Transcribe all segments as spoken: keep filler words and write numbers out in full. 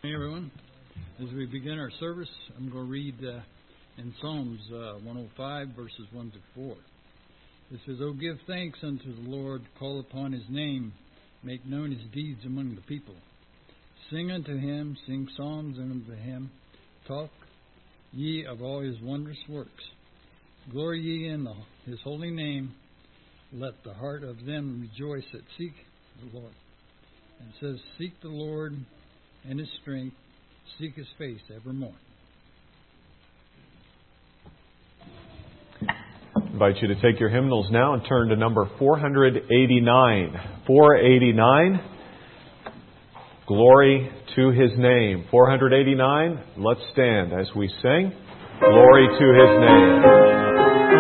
Hey everyone, as we begin our service, I'm going to read uh, in Psalms uh, one oh five, verses one to four. It says, "O give thanks unto the Lord, call upon his name, make known his deeds among the people. Sing unto him, sing psalms unto him, talk ye of all his wondrous works. Glory ye in the, his holy name, let the heart of them rejoice that seek the Lord." And it says, "Seek the Lord and his strength, seek his face evermore." I invite you to take your hymnals now and turn to number four eighty-nine. four eighty-nine, Glory to his name. four eighty-nine, let's stand as we sing, Glory to his name.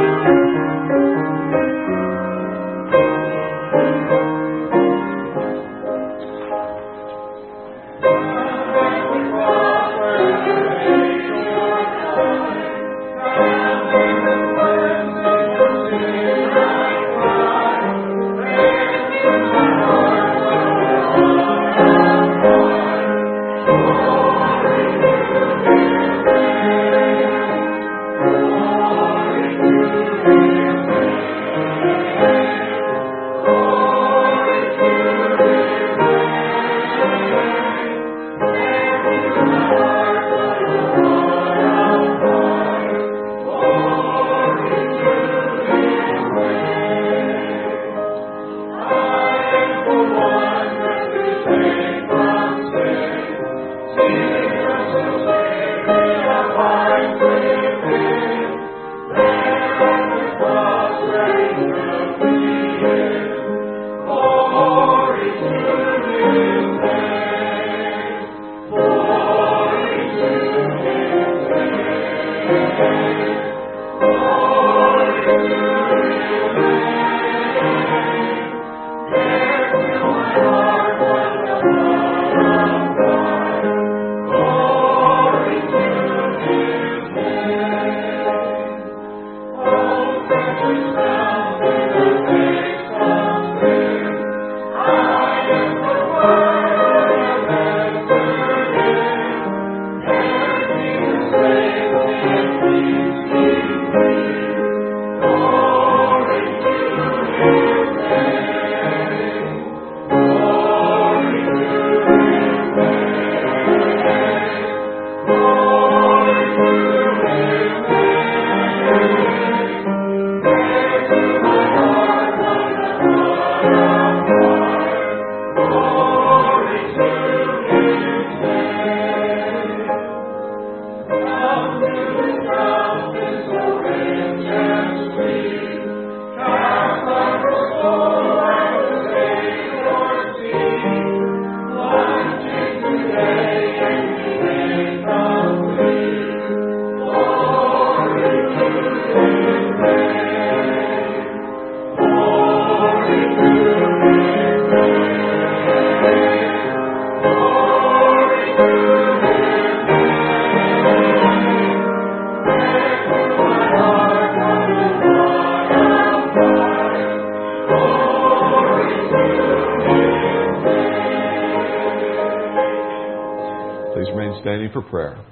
For prayer.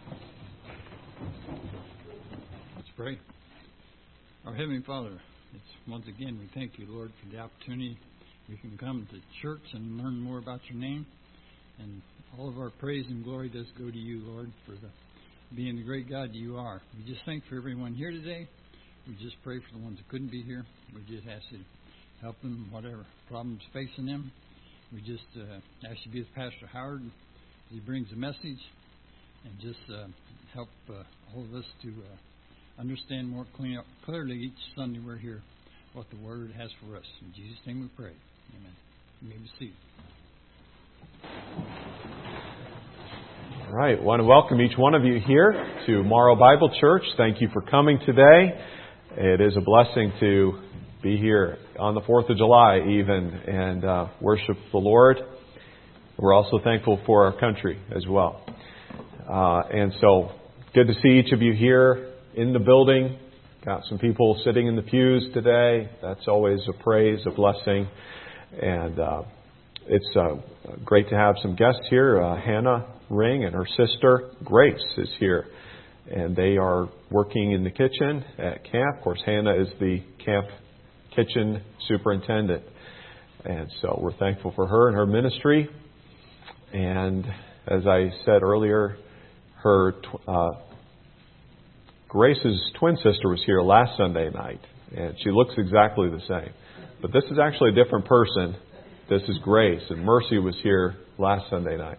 Let's pray. Our Heavenly Father, it's once again we thank you, Lord, for the opportunity we can come to church and learn more about your name. And all of our praise and glory does go to you, Lord, for the, being the great God you are. We just thank for everyone here today. We just pray for the ones that couldn't be here. We just ask you to help them, whatever problems facing them. We just uh, ask you to be with Pastor Howard as he brings the message. And just uh, help uh, all of us to uh, understand more clean, clearly each Sunday we're here what the Word has for us. In Jesus' name we pray. Amen. You may be seated. All right. I want to welcome each one of you here to Morrow Bible Church. Thank you for coming today. It is a blessing to be here on the fourth of July even and uh, worship the Lord. We're also thankful for our country as well. Uh, and so, good to see each of you here in the building. Got some people sitting in the pews today. That's always a praise, a blessing. And uh, it's uh, great to have some guests here. Uh, Hannah ring, and her sister, Grace, is here. And they are working in the kitchen at camp. Of course, Hannah is the camp kitchen superintendent. And so we're thankful for her and her ministry. And as I said earlier, her uh, Grace's twin sister was here last Sunday night, and she looks exactly the same. But this is actually a different person. This is Grace, and Mercy was here last Sunday night.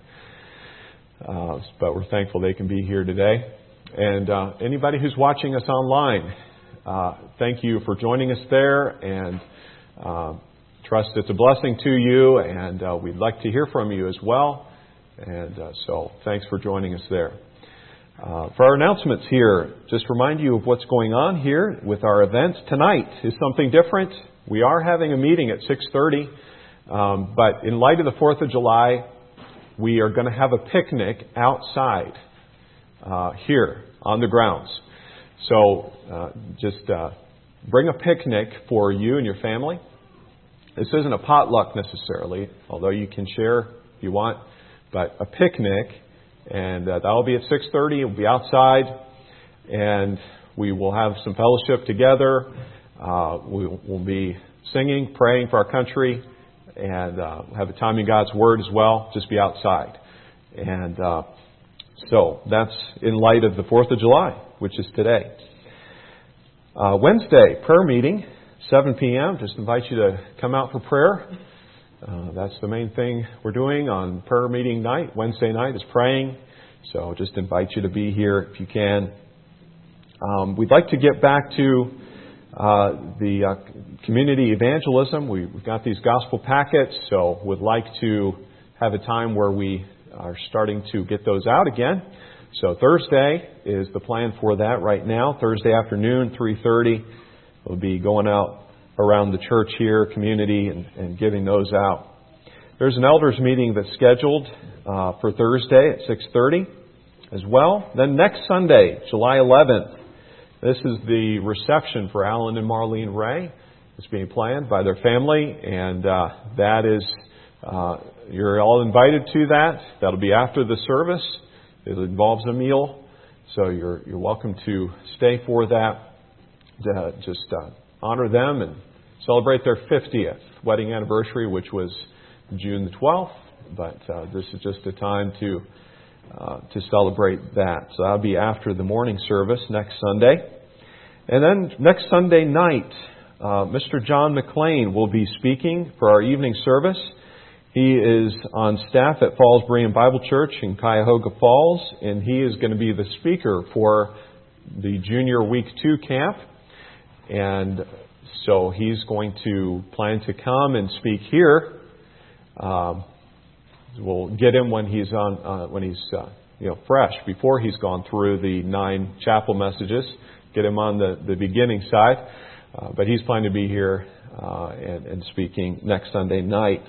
Uh, but we're thankful they can be here today. And uh, anybody who's watching us online, uh, thank you for joining us there, and uh, trust it's a blessing to you, and uh, we'd like to hear from you as well. And uh, so thanks for joining us there. Uh, for our announcements here, just remind you of what's going on here with our events. Tonight is something different. We are having a meeting at six thirty, um, but in light of the fourth of July, we are going to have a picnic outside uh, here on the grounds. So uh, just uh, bring a picnic for you and your family. This isn't a potluck necessarily, although you can share if you want, but a picnic. And uh, that will be at six thirty. It will be outside, and we will have some fellowship together. Uh, we will be singing, praying for our country, and uh, have a time in God's Word as well. Just be outside. And uh, so that's in light of the fourth of July, which is today. Uh, Wednesday, prayer meeting, seven p.m. Just invite you to come out for prayer. Uh, that's the main thing we're doing on prayer meeting night. Wednesday night is praying. So just invite you to be here if you can. Um, we'd like to get back to uh, the uh, community evangelism. We, we've got these gospel packets, so would like to have a time where we are starting to get those out again. So Thursday is the plan for that right now. Thursday afternoon, three thirty. We'll be going out around the church here, community, and, and giving those out. There's an elders meeting that's scheduled uh, for Thursday at six thirty as well. Then next Sunday, July eleventh, this is the reception for Alan and Marlene Ray. It's being planned by their family, and uh, that is, uh, you're all invited to that. That'll be after the service. It involves a meal, so you're you're welcome to stay for that. To just uh, honor them and celebrate their fiftieth wedding anniversary, which was June the twelfth. But uh, this is just a time to uh, to celebrate that. So that'll be after the morning service next Sunday. And then next Sunday night, uh, Mister John McLean will be speaking for our evening service. He is on staff at Falls Berean Bible Church in Cuyahoga Falls, and he is going to be the speaker for the Junior Week two camp. And so he's going to plan to come and speak here. Um, we'll get him when he's on, uh, when he's uh, you know fresh, before he's gone through the nine chapel messages. Get him on the, the beginning side. Uh, but he's planning to be here uh, and, and speaking next Sunday night.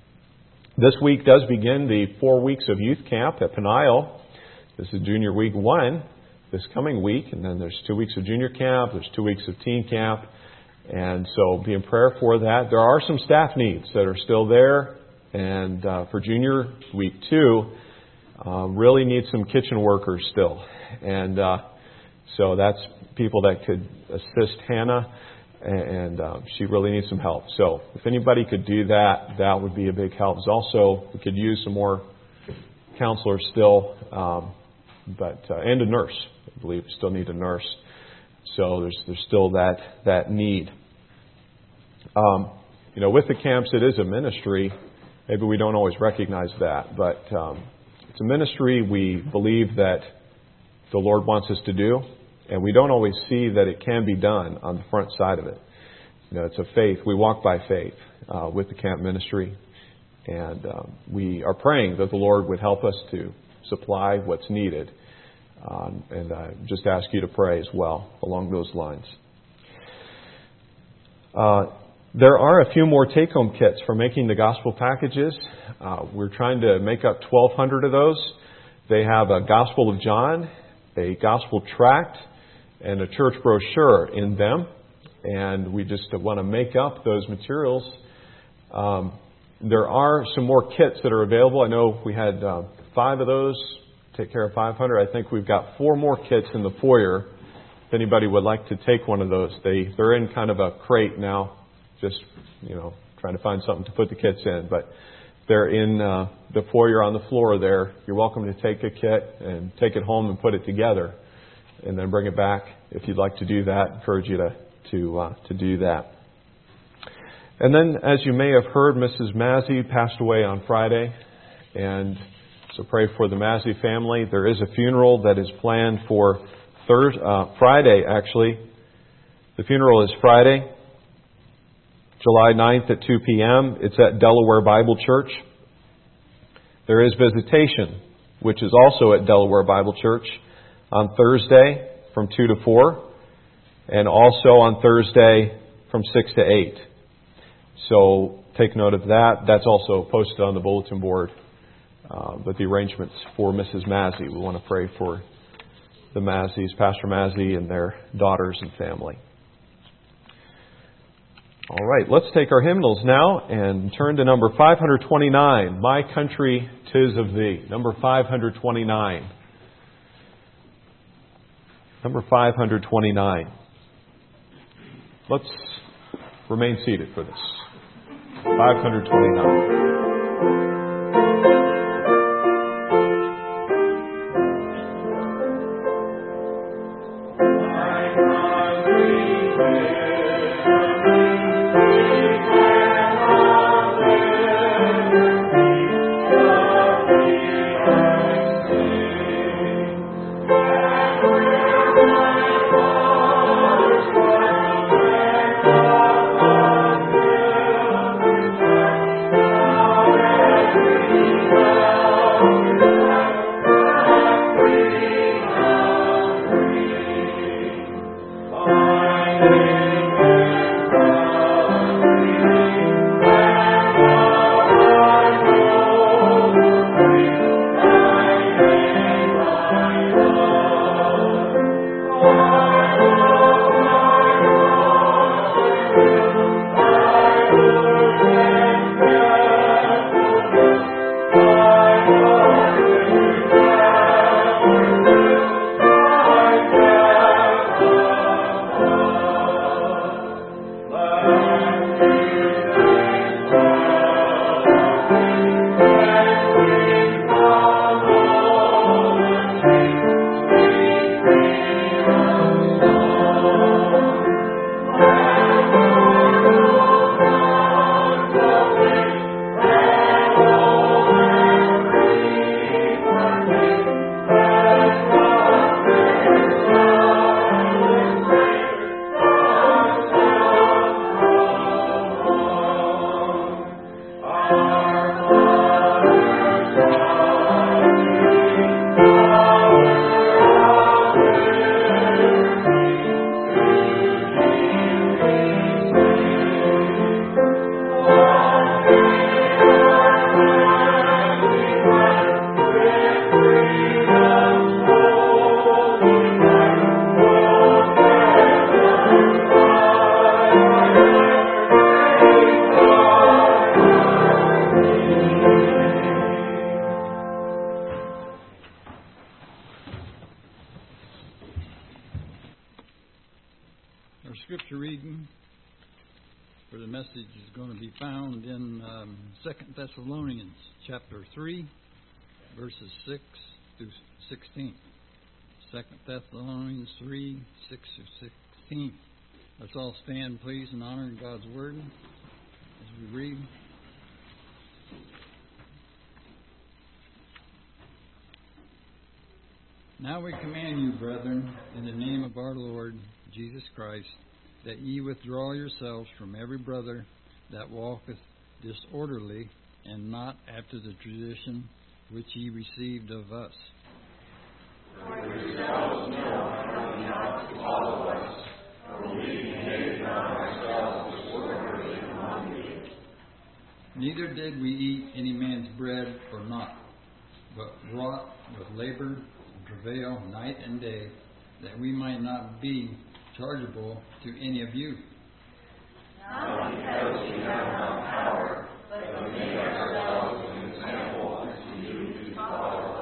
This week does begin the four weeks of youth camp at Peniel. This is Junior Week one. This coming week, and then there's two weeks of junior camp, there's two weeks of teen camp, and so be in prayer for that. There are some staff needs that are still there, and uh, for junior week two, uh, really need some kitchen workers still, and uh, so that's people that could assist Hannah, and uh, she really needs some help. So if anybody could do that, that would be a big help. Also, we could use some more counselors still, um, but uh, and a nurse. I believe we still need a nurse. So there's there's still that that need. Um, you know, with the camps, it is a ministry. Maybe we don't always recognize that, but um, it's a ministry we believe that the Lord wants us to do, and we don't always see that it can be done on the front side of it. You know, it's a faith. We walk by faith uh, with the camp ministry, and um, we are praying that the Lord would help us to supply what's needed. Um, and I just ask you to pray as well along those lines. Uh, there are a few more take-home kits for making the gospel packages. Uh, we're trying to make up twelve hundred of those. They have a Gospel of John, a gospel tract, and a church brochure in them. And we just want to make up those materials. Um, there are some more kits that are available. I know we had uh, five of those, take care of five hundred. I think we've got four more kits in the foyer. If anybody would like to take one of those, they, they're in kind of a crate now, just, you know, trying to find something to put the kits in. But they're in uh, the foyer on the floor there. You're welcome to take a kit and take it home and put it together and then bring it back if you'd like to do that. I encourage you to, to, uh, to do that. And then, as you may have heard, Missus Mazzy passed away on Friday. And so pray for the Mazzy family. There is a funeral that is planned for Thursday, uh, Friday, actually. The funeral is Friday, July ninth at two p.m. It's at Delaware Bible Church. There is visitation, which is also at Delaware Bible Church on Thursday from two to four, and also on Thursday from six to eight. So take note of that. That's also posted on the bulletin board. Uh, but the arrangements for Missus Mazzy. We want to pray for the Mazzies, Pastor Mazzy and their daughters and family. All right, let's take our hymnals now and turn to number five twenty-nine, My Country 'Tis of Thee. Number five twenty-nine. Number five twenty-nine. Let's remain seated for this. five twenty-nine. Scripture reading for the message is going to be found in um, Second Thessalonians chapter three, verses six through sixteen. Second Thessalonians three, six through sixteen. Let's all stand, please, in honor of God's Word as we read. Now we command you, brethren, in the name of our Lord Jesus Christ, that ye withdraw yourselves from every brother that walketh disorderly, and not after the tradition which ye received of us. For yourselves know how ye ought to follow us, for we behaved not ourselves disorderly among you. Neither did we eat any man's bread for naught, but wrought with labor and travail night and day, that we might not be chargeable to any of you. Not because we have no power, but we make ourselves an example unto you to follow.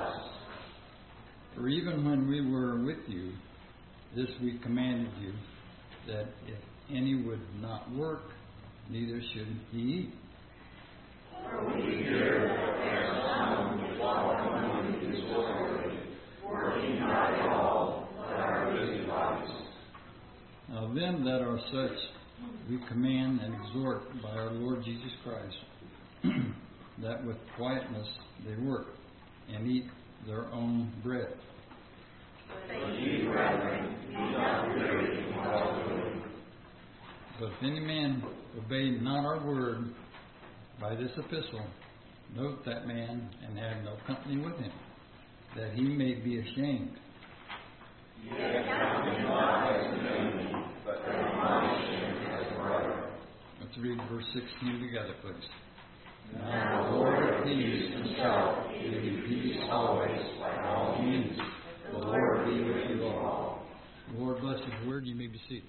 For even when we were with you, this we commanded you, that if any would not work, neither should he eat. For we hear that there are some which walk among you disorderly, working not at all, but are busybodies. Now them that are such we command and exhort by our Lord Jesus Christ, that with quietness they work, and eat their own bread. But ye, brethren, be not weary in well doing. But if any man obey not our word by this epistle, note that man, and have no company with him, that he may be ashamed. Yet count him not as an enemy, but admonish him as a brother. Let's read verse sixteen together, please. Now the Lord of peace himself give you peace always by all means. The Lord be with you all. The Lord bless his word. You may be seated.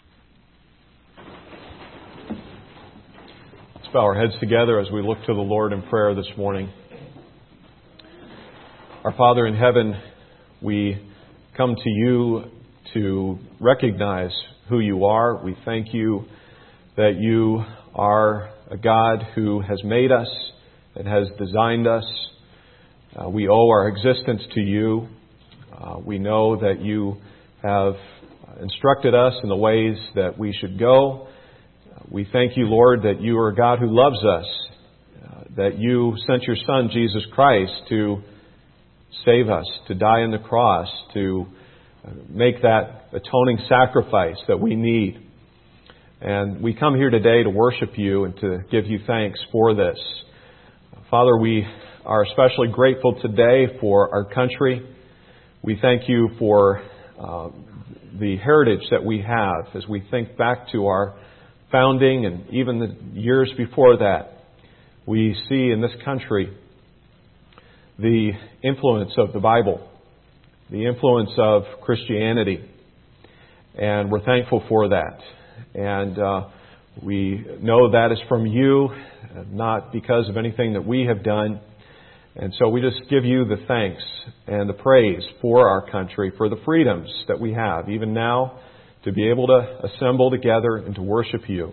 Let's bow our heads together as we look to the Lord in prayer this morning. Our Father in heaven, we come to you to recognize who you are. We thank you that you are a God who has made us and has designed us. Uh, we owe our existence to you. Uh, we know that you have instructed us in the ways that we should go. Uh, we thank you, Lord, that you are a God who loves us, uh, that you sent your Son, Jesus Christ, to save us, to die on the cross, to make that atoning sacrifice that we need. And we come here today to worship you and to give you thanks for this. Father, we are especially grateful today for our country. We thank you for uh, the heritage that we have as we think back to our founding and even the years before that. We see in this country the influence of the Bible, the influence of Christianity, and we're thankful for that. And uh, we know that is from you, not because of anything that we have done. And so we just give you the thanks and the praise for our country, for the freedoms that we have, even now, to be able to assemble together and to worship you.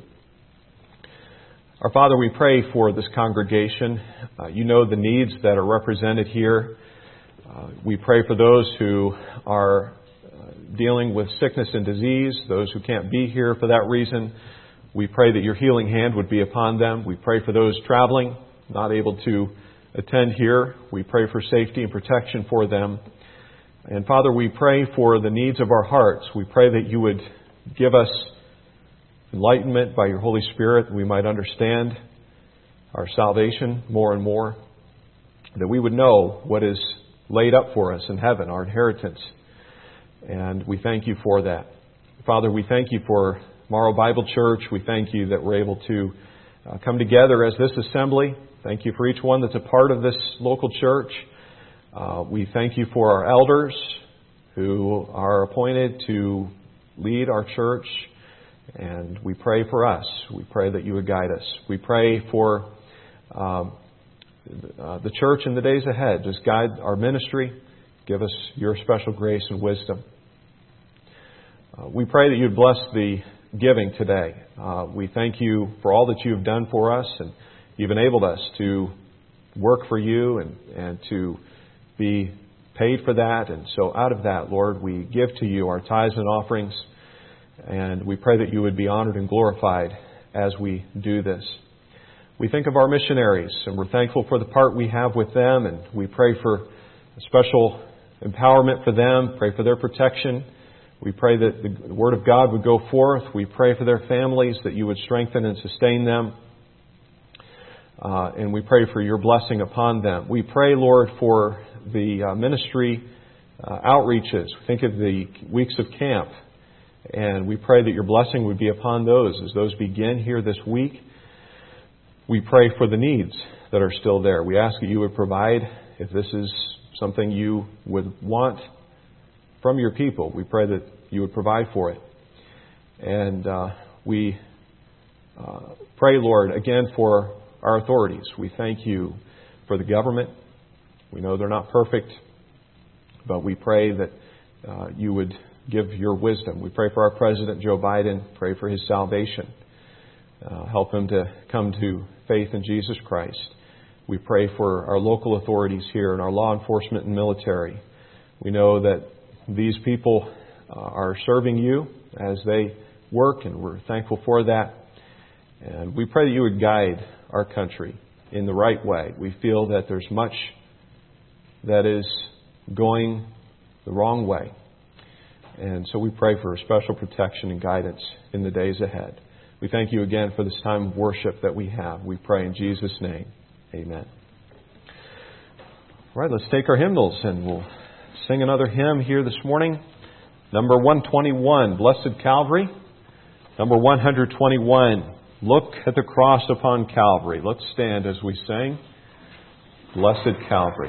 Our Father, we pray for this congregation. Uh, you know the needs that are represented here. Uh, we pray for those who are uh, dealing with sickness and disease, those who can't be here for that reason. We pray that your healing hand would be upon them. We pray for those traveling, not able to attend here. We pray for safety and protection for them. And Father, we pray for the needs of our hearts. We pray that you would give us enlightenment by your Holy Spirit, that we might understand our salvation more and more, that we would know what is laid up for us in heaven, our inheritance. And we thank you for that. Father, we thank you for Morrow Bible Church. We thank you that we're able to uh, come together as this assembly. Thank you for each one that's a part of this local church. Uh, we thank you for our elders who are appointed to lead our church. And we pray for us. We pray that you would guide us. We pray for um, uh, the church in the days ahead. Just guide our ministry. Give us your special grace and wisdom. Uh, we pray that you'd bless the giving today. Uh, we thank you for all that you've done for us, and you've enabled us to work for you and, and to be paid for that. And so out of that, Lord, we give to you our tithes and offerings, and we pray that you would be honored and glorified as we do this. We think of our missionaries, and we're thankful for the part we have with them, and we pray for special empowerment for them, pray for their protection. We pray that the Word of God would go forth. We pray for their families, that you would strengthen and sustain them. Uh, and we pray for your blessing upon them. We pray, Lord, for the uh, ministry uh, outreaches. Think of the weeks of camp. And we pray that your blessing would be upon those as those begin here this week. We pray for the needs that are still there. We ask that you would provide if this is something you would want from your people. We pray that you would provide for it. And uh, we uh, pray, Lord, again for our authorities. We thank you for the government. We know they're not perfect. but we pray that uh, you would give your wisdom. We pray for our President, Joe Biden. Pray for his salvation. Uh, help him to come to faith in Jesus Christ. We pray for our local authorities here and our law enforcement and military. We know that these people uh, are serving you as they work, and we're thankful for that. And we pray that you would guide our country in the right way. We feel that there's much that is going the wrong way. And so we pray for special protection and guidance in the days ahead. We thank you again for this time of worship that we have. We pray in Jesus' name. Amen. All right, let's take our hymnals and we'll sing another hymn here this morning. Number one twenty-one, Blessed Calvary. Number one twenty-one, Look at the Cross upon Calvary. Let's stand as we sing Blessed Calvary.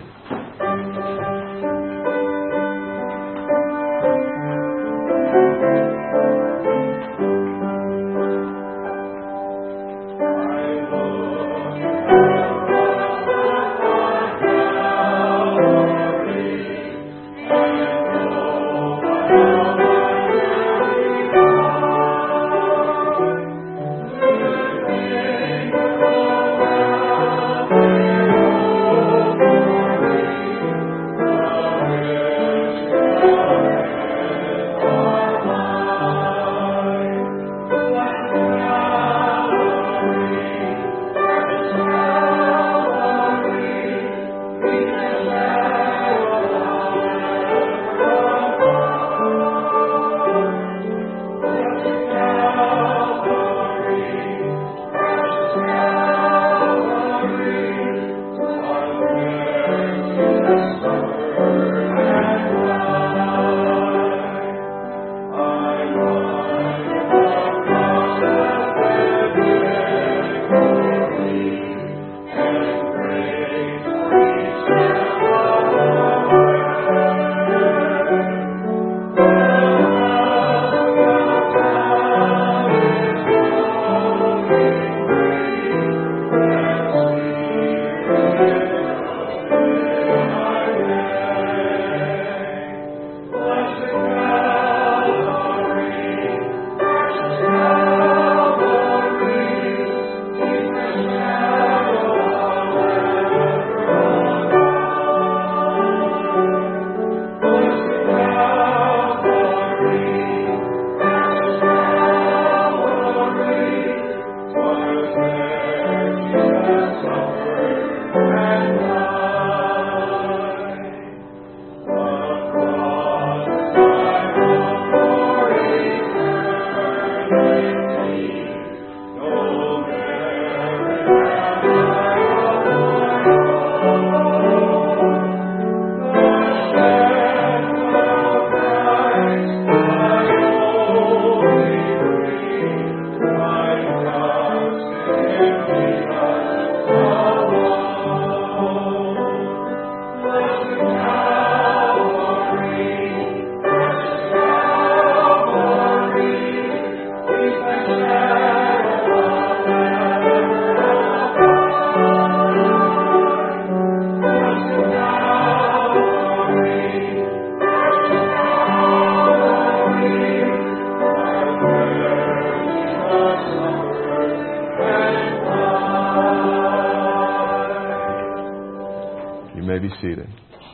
Be seated.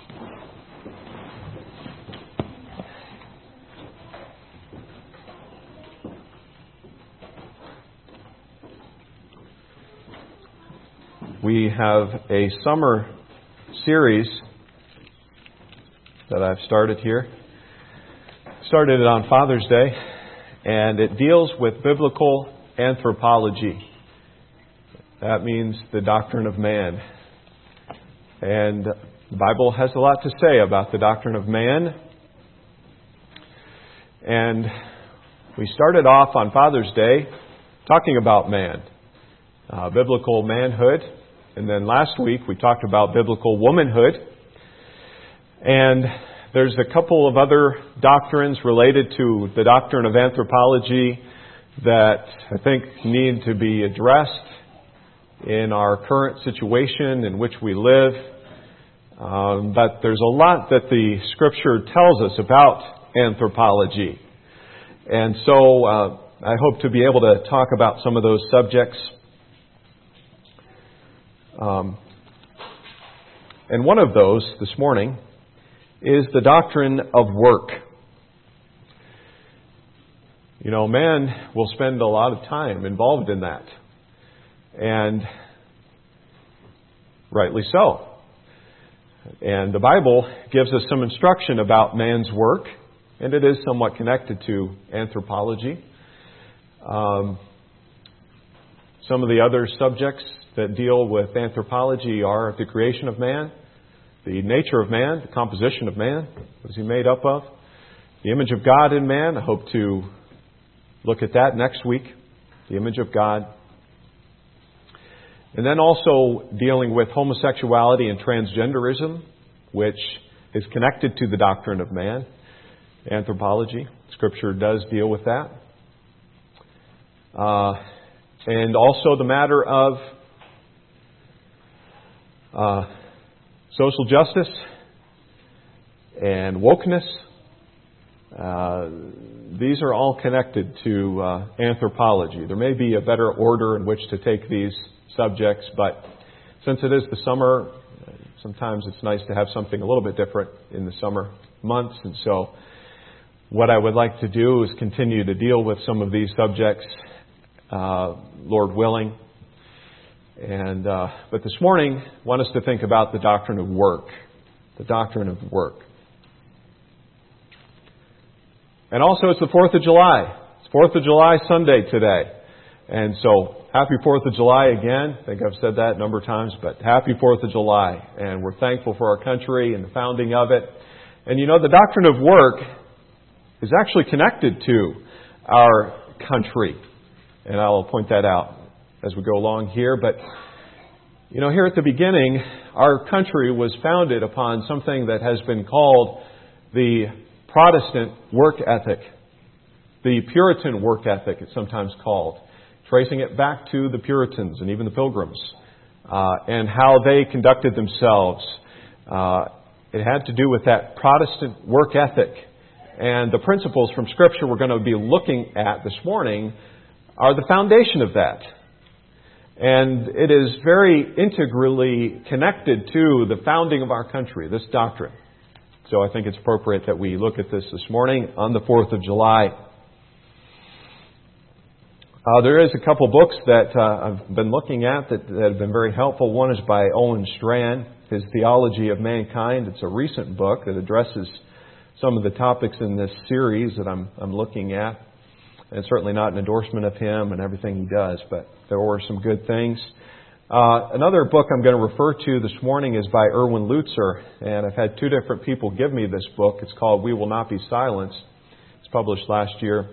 We have a summer series that I've started here. Started it on Father's Day, and it deals with biblical anthropology. That means the doctrine of man. And the Bible has a lot to say about the doctrine of man. And we started off on Father's Day talking about man, uh, biblical manhood. And then last week we talked about biblical womanhood. And there's a couple of other doctrines related to the doctrine of anthropology that I think need to be addressed in our current situation in which we live. Um, but there's a lot that the Scripture tells us about anthropology. And so uh, I hope to be able to talk about some of those subjects. Um, and one of those this morning is the doctrine of work. You know, man will spend a lot of time involved in that. And rightly so. And the Bible gives us some instruction about man's work, and it is somewhat connected to anthropology. Um, some of the other subjects that deal with anthropology are the creation of man, the nature of man, the composition of man, what is he made up of, the image of God in man. I hope to look at that next week, the image of God. And then also dealing with homosexuality and transgenderism, which is connected to the doctrine of man, anthropology. Scripture does deal with that. Uh, and also the matter of uh, social justice and wokeness. Uh, these are all connected to uh, anthropology. There may be a better order in which to take these subjects, but since it is the summer, sometimes it's nice to have something a little bit different in the summer months. And so what I would like to do is continue to deal with some of these subjects, uh, Lord willing. And uh, but this morning, I want us to think about the doctrine of work. The doctrine of work. And also, it's the fourth of July. It's fourth of July Sunday today. And so, happy fourth of July again. I think I've said that a number of times, but happy fourth of July. And we're thankful for our country and the founding of it. And you know, the doctrine of work is actually connected to our country. And I'll point that out as we go along here. But, you know, here at the beginning, our country was founded upon something that has been called the Protestant work ethic. The Puritan work ethic, it's sometimes called. Tracing it back to the Puritans and even the Pilgrims, uh, and how they conducted themselves. Uh, it had to do with that Protestant work ethic. And the principles from Scripture we're going to be looking at this morning are the foundation of that. And it is very integrally connected to the founding of our country, this doctrine. So I think it's appropriate that we look at this this morning on the fourth of July. Uh, there is a couple books that uh, I've been looking at that, that have been very helpful. One is by Owen Strachan, his Theology of Mankind. It's a recent book that addresses some of the topics in this series that I'm, I'm looking at. And it's certainly not an endorsement of him and everything he does, but there were some good things. Uh, another book I'm going to refer to this morning is by Erwin Lutzer, and I've had two different people give me this book. It's called We Will Not Be Silenced. It's published last year.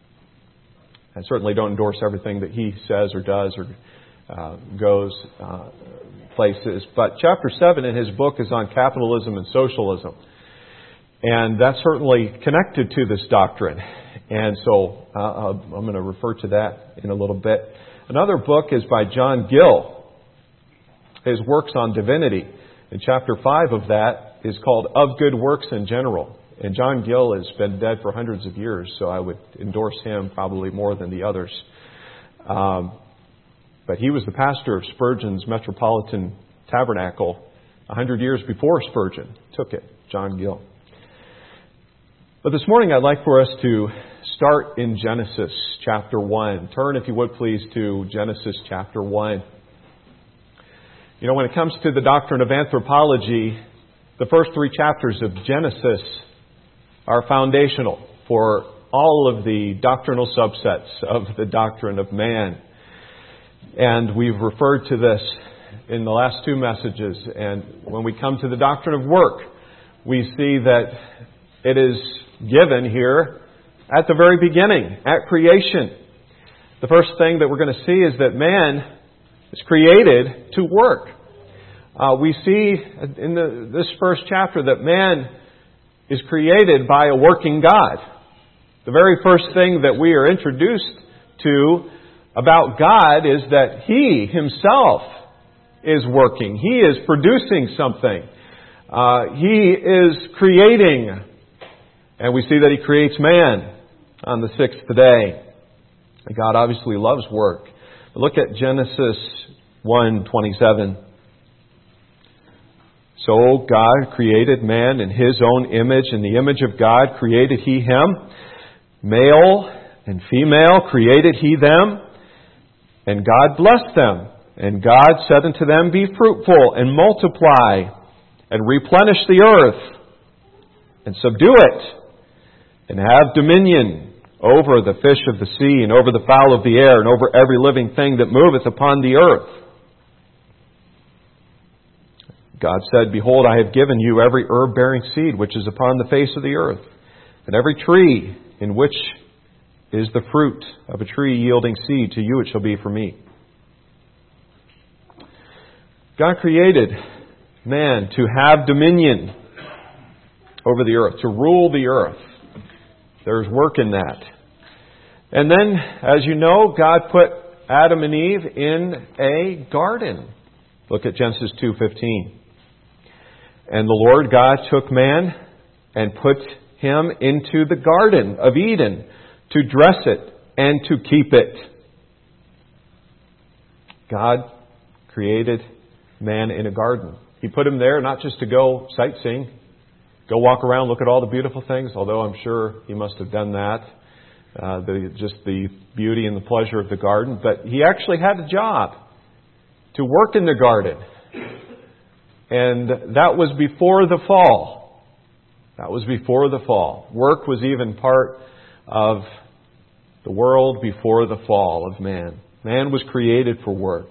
I certainly don't endorse everything that he says or does or uh, goes uh, places. But chapter seven in his book is on capitalism and socialism. And that's certainly connected to this doctrine. And so uh, I'm going to refer to that in a little bit. Another book is by John Gill. His works on divinity. And chapter five of that is called Of Good Works in General. And John Gill has been dead for hundreds of years, so I would endorse him probably more than the others. Um, but he was the pastor of Spurgeon's Metropolitan Tabernacle a hundred years before Spurgeon took it, John Gill. But this morning I'd like for us to start in Genesis chapter one. Turn, if you would please, to Genesis chapter one. You know, when it comes to the doctrine of anthropology, the first three chapters of Genesis are foundational for all of the doctrinal subsets of the doctrine of man. And we've referred to this in the last two messages. And when we come to the doctrine of work, we see that it is given here at the very beginning, at creation. The first thing that we're going to see is that man is created to work. Uh, we see in the, this first chapter that man is created by a working God. The very first thing that we are introduced to about God is that He Himself is working. He is producing something. Uh, he is creating, and we see that He creates man on the sixth day. God obviously loves work. Look at Genesis one twenty-seven. So God created man in His own image. In the image of God created He him. Male and female created He them. And God blessed them. And God said unto them, Be fruitful and multiply and replenish the earth and subdue it and have dominion over the fish of the sea and over the fowl of the air and over every living thing that moveth upon the earth. God said, Behold, I have given you every herb-bearing seed which is upon the face of the earth, and every tree in which is the fruit of a tree yielding seed, to you it shall be for meat. God created man to have dominion over the earth, to rule the earth. There's work in that. And then, as you know, God put Adam and Eve in a garden. Look at Genesis two fifteen. And the Lord God took man and put him into the garden of Eden to dress it and to keep it. God created man in a garden. He put him there not just to go sightseeing, go walk around, look at all the beautiful things, although I'm sure he must have done that, uh, the, just the beauty and the pleasure of the garden. But he actually had a job to work in the garden. And that was before the fall. That was before the fall. Work was even part of the world before the fall of man. Man was created for work.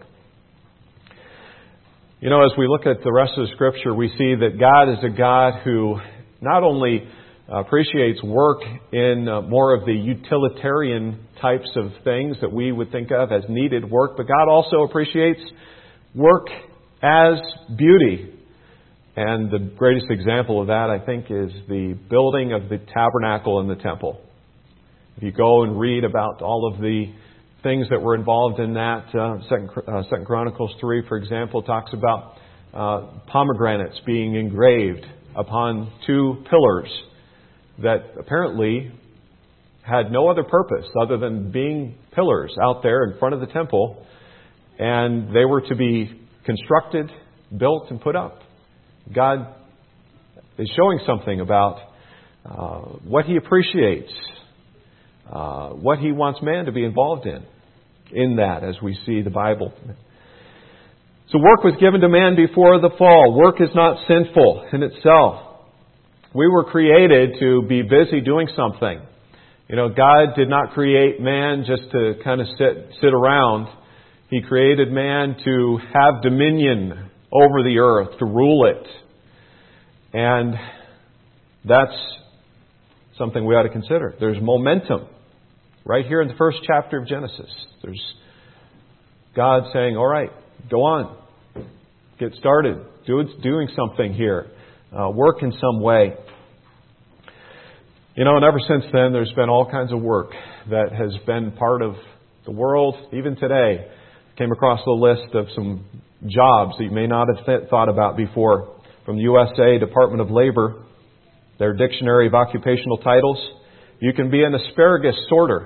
You know, as we look at the rest of the Scripture, we see that God is a God who not only appreciates work in uh, more of the utilitarian types of things that we would think of as needed work, but God also appreciates work as beauty. And the greatest example of that, I think, is the building of the tabernacle and the temple. If you go and read about all of the things that were involved in that, uh, Second, uh, Second Chronicles three, for example, talks about uh, pomegranates being engraved upon two pillars that apparently had no other purpose other than being pillars out there in front of the temple, and they were to be constructed, built, and put up. God is showing something about uh, what He appreciates, uh, what He wants man to be involved in, in that as we see the Bible. So work was given to man before the fall. Work is not sinful in itself. We were created to be busy doing something. You know, God did not create man just to kind of sit sit around. He created man to have dominion over the earth, to rule it. And that's something we ought to consider. There's momentum right here in the first chapter of Genesis. There's God saying, all right, go on. Get started. Do, doing something here. Uh, work in some way. You know, and ever since then, there's been all kinds of work that has been part of the world. Even today, came across the list of some jobs that you may not have th- thought about before. From the U S A Department of Labor, their dictionary of occupational titles, you can be an asparagus sorter.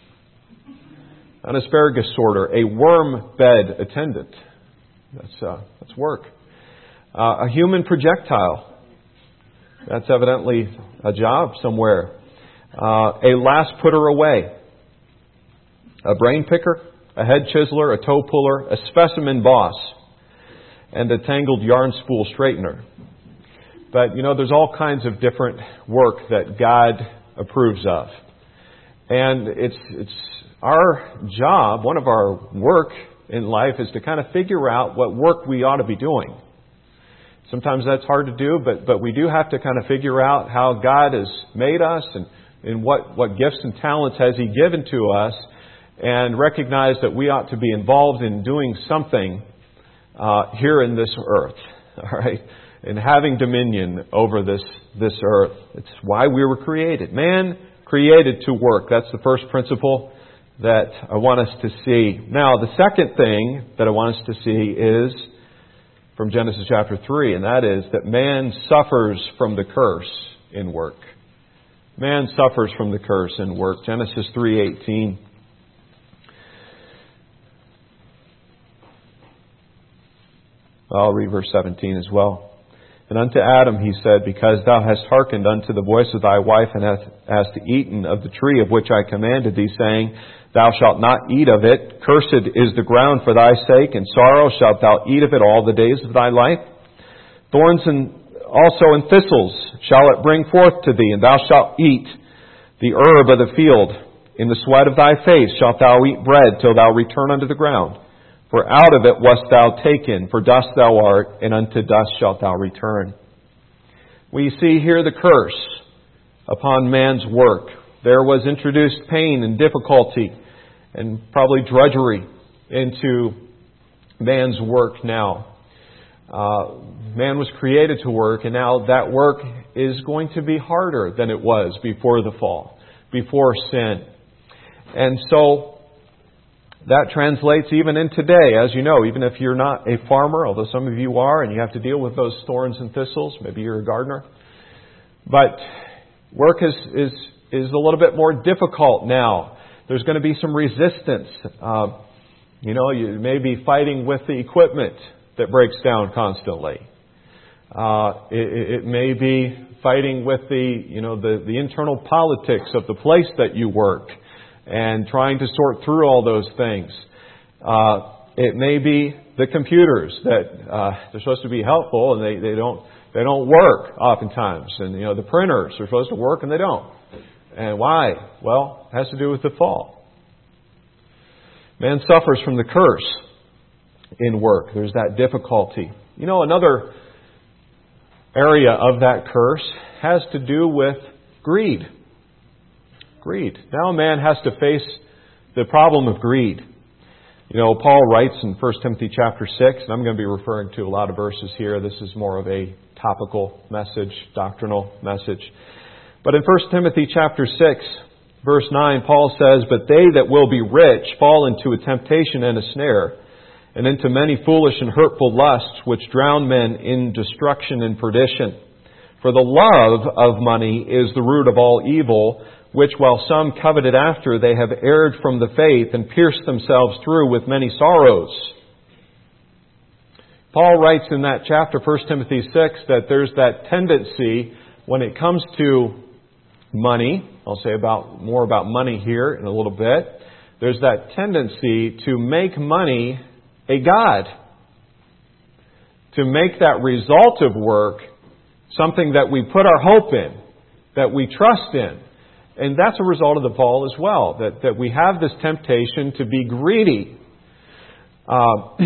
An asparagus sorter, a worm bed attendant. That's uh, that's work. Uh, a human projectile. That's evidently a job somewhere. Uh, a last putter away. A brain picker, a head chiseler, a toe puller, a specimen boss, and a tangled yarn spool straightener. But, you know, there's all kinds of different work that God approves of. And it's it's our job, one of our work in life is to kind of figure out what work we ought to be doing. Sometimes that's hard to do, but, but we do have to kind of figure out how God has made us and, and what, what gifts and talents has He given to us, and recognize that we ought to be involved in doing something uh, here in this earth, all right, and having dominion over this this earth. It's why we were created. Man created to work. That's the first principle that I want us to see. Now, the second thing that I want us to see is from Genesis chapter three, and that is that man suffers from the curse in work. Man suffers from the curse in work. Genesis three eighteen. I'll read verse seventeen as well. And unto Adam he said, Because thou hast hearkened unto the voice of thy wife, and hast, hast eaten of the tree of which I commanded thee, saying, Thou shalt not eat of it. Cursed is the ground for thy sake, and sorrow shalt thou eat of it all the days of thy life. Thorns and also and thistles shall it bring forth to thee, and thou shalt eat the herb of the field. In the sweat of thy face shalt thou eat bread till thou return unto the ground. For out of it wast thou taken, for dust thou art, and unto dust shalt thou return. We see here the curse upon man's work. There was introduced pain and difficulty and probably drudgery into man's work now. Uh, man was created to work, and now that work is going to be harder than it was before the fall, before sin. And so that translates even in today, as you know, even if you're not a farmer, although some of you are, and you have to deal with those thorns and thistles. Maybe you're a gardener. But work is is, is a little bit more difficult now. There's going to be some resistance. Uh, you know, you may be fighting with the equipment that breaks down constantly. Uh, it, it may be fighting with the, you know, the, the internal politics of the place that you work, and trying to sort through all those things. Uh, it may be the computers that uh, they're supposed to be helpful, and they, they don't they don't work oftentimes. And you know, the printers are supposed to work, and they don't. And why? Well, it has to do with the fall. Man suffers from the curse in work. There's that difficulty. You know, another area of that curse has to do with greed. Greed. Now man has to face the problem of greed. You know, Paul writes in First Timothy chapter six, and I'm going to be referring to a lot of verses here. This is more of a topical message, doctrinal message. But in First Timothy chapter six, verse nine, Paul says, But they that will be rich fall into a temptation and a snare, and into many foolish and hurtful lusts, which drown men in destruction and perdition. For the love of money is the root of all evil, which while some coveted after, they have erred from the faith and pierced themselves through with many sorrows. Paul writes in that chapter, First Timothy six, that there's that tendency when it comes to money. I'll say about more about money here in a little bit. There's that tendency to make money a god. To make that result of work something that we put our hope in, that we trust in. And that's a result of the fall as well, that, that we have this temptation to be greedy, uh,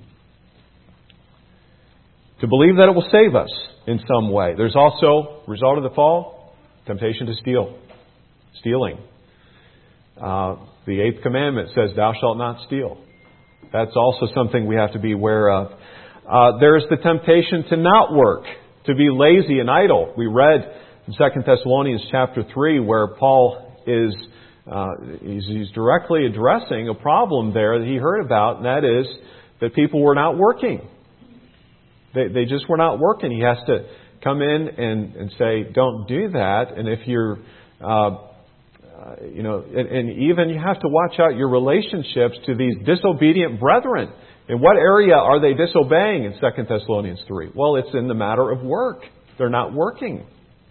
to believe that it will save us in some way. There's also, result of the fall, temptation to steal, stealing. Uh, the eighth commandment says, Thou shalt not steal. That's also something we have to be aware of. Uh, there's the temptation to not work, to be lazy and idle. We read in Second Thessalonians chapter three, where Paul is uh, he's, he's directly addressing a problem there that he heard about, and that is that people were not working. They, they just were not working. He has to come in and, and say, don't do that. And if you're, uh, uh, you know, and, and even you have to watch out your relationships to these disobedient brethren. In what area are they disobeying in Second Thessalonians three? Well, it's in the matter of work. They're not working.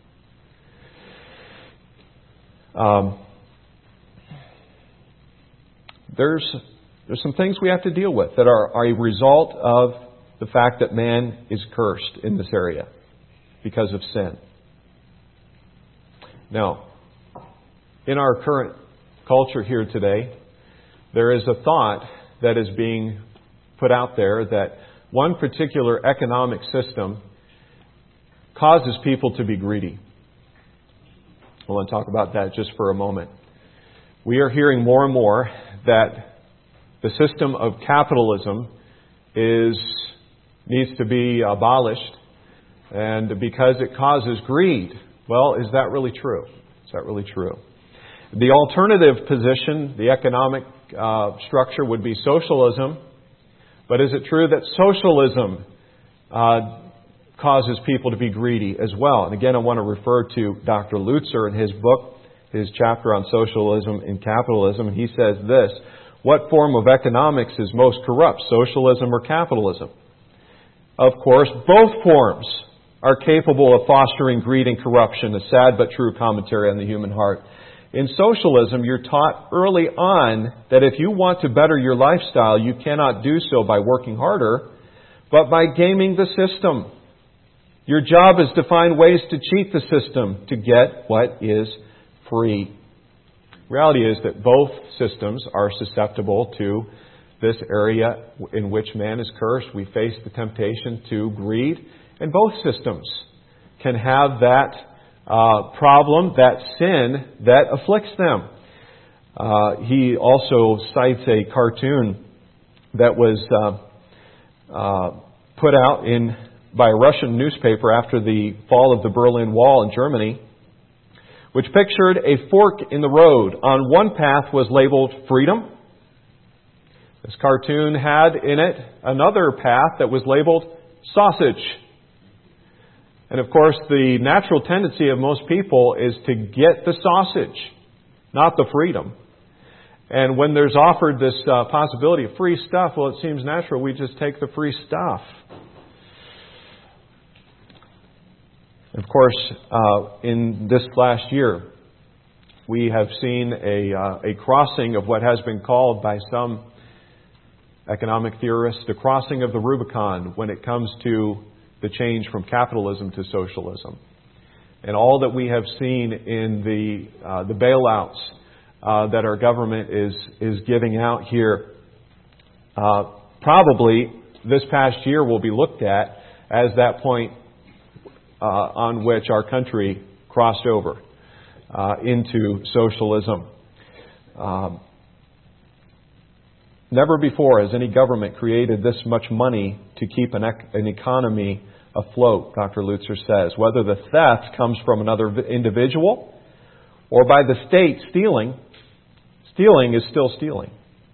Um, there's there's some things we have to deal with that are, are a result of the fact that man is cursed in this area because of sin. Now, in our current culture here today, there is a thought that is being put out there that one particular economic system causes people to be greedy. I want to talk about that just for a moment. We are hearing more and more that the system of capitalism is needs to be abolished, and because it causes greed. Well, is that really true? Is that really true? The alternative position, the economic uh, structure, would be socialism. But is it true that socialism uh, causes people to be greedy as well. And again, I want to refer to Doctor Lutzer in his book, his chapter on socialism and capitalism. And he says this: what form of economics is most corrupt, socialism or capitalism? Of course, both forms are capable of fostering greed and corruption, a sad but true commentary on the human heart. In socialism, you're taught early on that if you want to better your lifestyle, you cannot do so by working harder, but by gaming the system. Your job is to find ways to cheat the system to get what is free. Reality is that both systems are susceptible to this area in which man is cursed. We face the temptation to greed, and both systems can have that uh, problem, that sin that afflicts them. Uh, he also cites a cartoon that was uh, uh, put out in by a Russian newspaper after the fall of the Berlin Wall in Germany, which pictured a fork in the road. On one path was labeled freedom. This cartoon had in it another path that was labeled sausage. And of course, the natural tendency of most people is to get the sausage, not the freedom. And when there's offered this uh, possibility of free stuff, well, it seems natural we just take the free stuff. Of course, uh, in this last year, we have seen a, uh, a crossing of what has been called by some economic theorists the crossing of the Rubicon when it comes to the change from capitalism to socialism. And all that we have seen in the uh, the bailouts uh, that our government is is giving out here, uh, probably this past year will be looked at as that point uh, on which our country crossed over uh, into socialism. Um, never before has any government created this much money to keep an, ec- an economy afloat, Doctor Lutzer says. Whether the theft comes from another individual or by the state stealing, stealing is still stealing.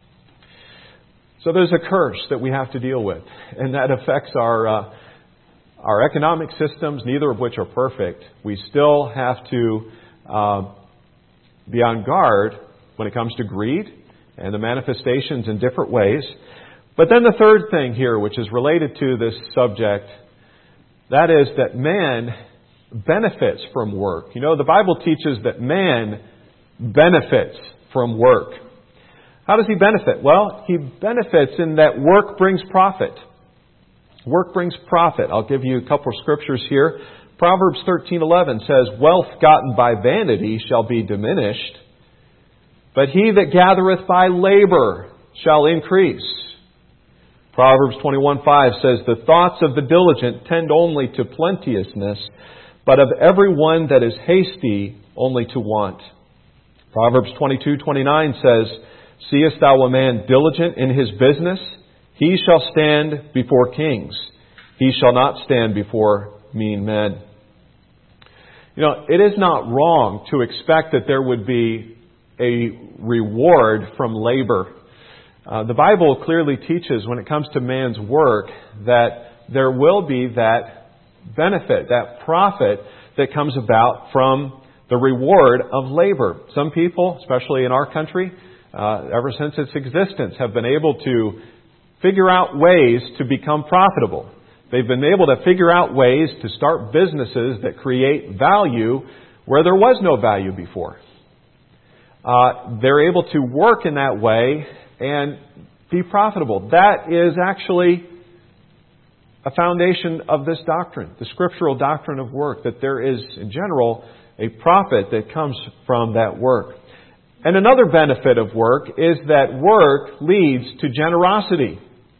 So there's a curse that we have to deal with, and that affects our uh, our economic systems, neither of which are perfect. We still have to uh, be on guard when it comes to greed and the manifestations in different ways. But then the third thing here, which is related to this subject, that is that man benefits from work. You know, the Bible teaches that man benefits from work. How does he benefit? Well, he benefits in that work brings profit. Work brings profit. I'll give you a couple of scriptures here. Proverbs thirteen eleven says, "Wealth gotten by vanity shall be diminished, but he that gathereth by labor shall increase." Proverbs twenty-one five says, "The thoughts of the diligent tend only to plenteousness, but of every one that is hasty only to want." Proverbs twenty-two twenty-nine says, "Seest thou a man diligent in his business? He shall stand before kings. He shall not stand before mean men." You know, it is not wrong to expect that there would be a reward from labor. Uh, the Bible clearly teaches when it comes to man's work that there will be that benefit, that profit that comes about from the reward of labor. Some people, especially in our country, uh, ever since its existence, have been able to figure out ways to become profitable. They've been able to figure out ways to start businesses that create value where there was no value before. Uh, they're able to work in that way and be profitable. That is actually a foundation of this doctrine, the scriptural doctrine of work, that there is, in general, a profit that comes from that work. And another benefit of work is that work leads to generosity.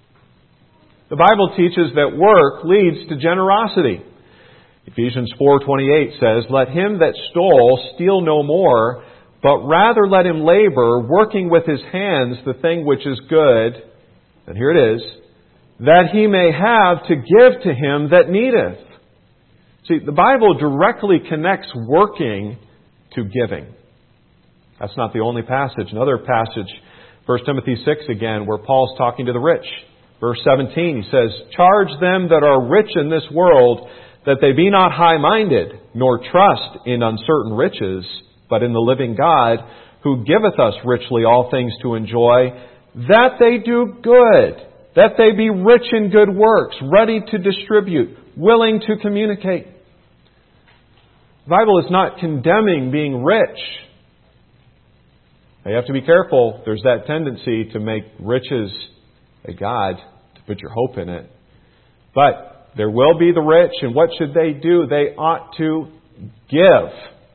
The Bible teaches that work leads to generosity. Ephesians four twenty-eight says, "Let him that stole steal no more, but rather let him labor, working with his hands the thing which is good," and here it is, "that he may have to give to him that needeth." See, the Bible directly connects working to giving. That's not the only passage. Another passage, First Timothy six again, where Paul's talking to the rich. Verse seventeen, he says, "Charge them that are rich in this world, that they be not high-minded, nor trust in uncertain riches, but in the living God, who giveth us richly all things to enjoy, that they do good, that they be rich in good works, ready to distribute, willing to communicate." The Bible is not condemning being rich. Now, you have to be careful. There's that tendency to make riches a god, to put your hope in it. But there will be the rich, and what should they do? They ought to give.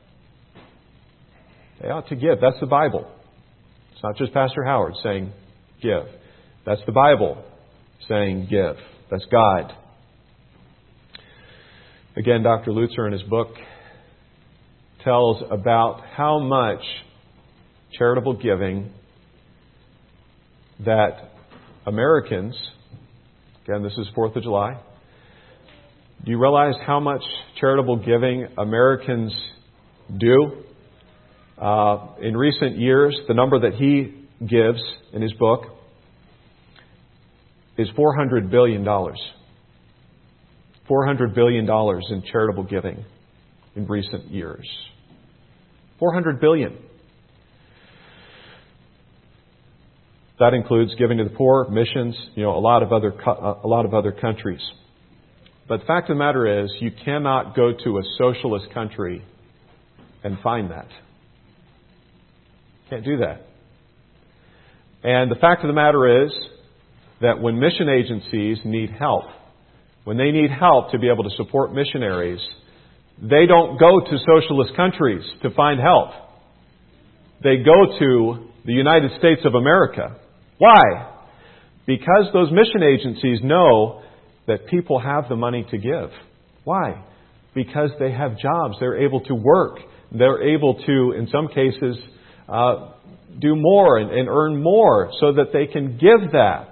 They ought to give. That's the Bible. It's not just Pastor Howard saying give. That's the Bible saying give. That's God. Again, Doctor Lutzer in his book tells about how much charitable giving that Americans, again, this is fourth of July, do you realize how much charitable giving Americans do? Uh, in recent years, the number that he gives in his book is four hundred billion dollars. four hundred billion dollars in charitable giving in recent years. four hundred billion dollars. That includes giving to the poor, missions, you know, a lot of other a lot of other countries. But the fact of the matter is, you cannot go to a socialist country and find that. Can't do that. And the fact of the matter is that when mission agencies need help, when they need help to be able to support missionaries, they don't go to socialist countries to find help. They go to the United States of America. Why? Because those mission agencies know that people have the money to give. Why? Because they have jobs. They're able to work. They're able to, in some cases, uh, do more and, and earn more so that they can give that.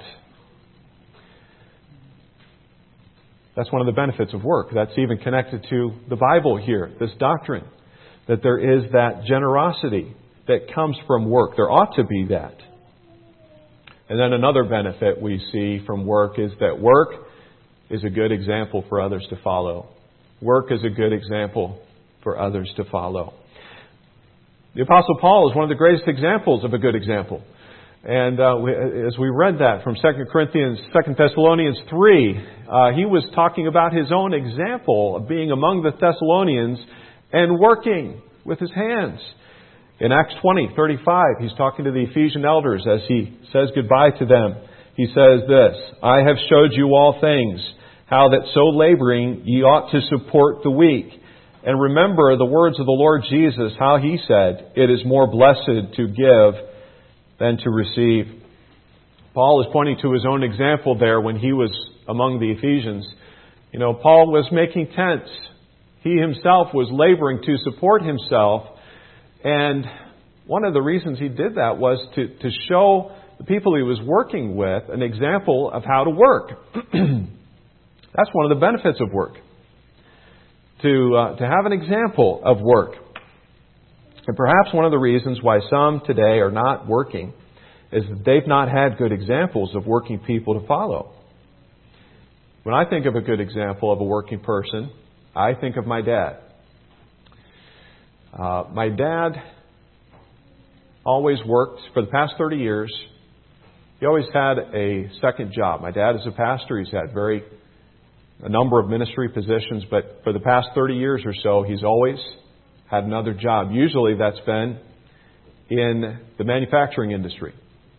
That's one of the benefits of work. That's even connected to the Bible here, this doctrine, that there is that generosity that comes from work. There ought to be that. And then another benefit we see from work is that work is a good example for others to follow. Work is a good example for others to follow. The Apostle Paul is one of the greatest examples of a good example. And uh, we, as we read that from Second Corinthians, Second Thessalonians three, uh, he was talking about his own example of being among the Thessalonians and working with his hands. In Acts twenty, thirty-five, he's talking to the Ephesian elders as he says goodbye to them. He says this, "I have showed you all things, how that so laboring ye ought to support the weak. And remember the words of the Lord Jesus, how He said, it is more blessed to give than to receive." Paul is pointing to his own example there when he was among the Ephesians. You know, Paul was making tents. He himself was laboring to support himself. And one of the reasons he did that was to, to show the people he was working with an example of how to work. That's one of the benefits of work. To, uh, to have an example of work. And perhaps one of the reasons why some today are not working is that they've not had good examples of working people to follow. When I think of a good example of a working person, I think of my dad. Uh, my dad always worked for the past thirty years. He always had a second job. My dad is a pastor. He's had very a number of ministry positions, but for the past thirty years or so, he's always had another job. Usually that's been in the manufacturing industry.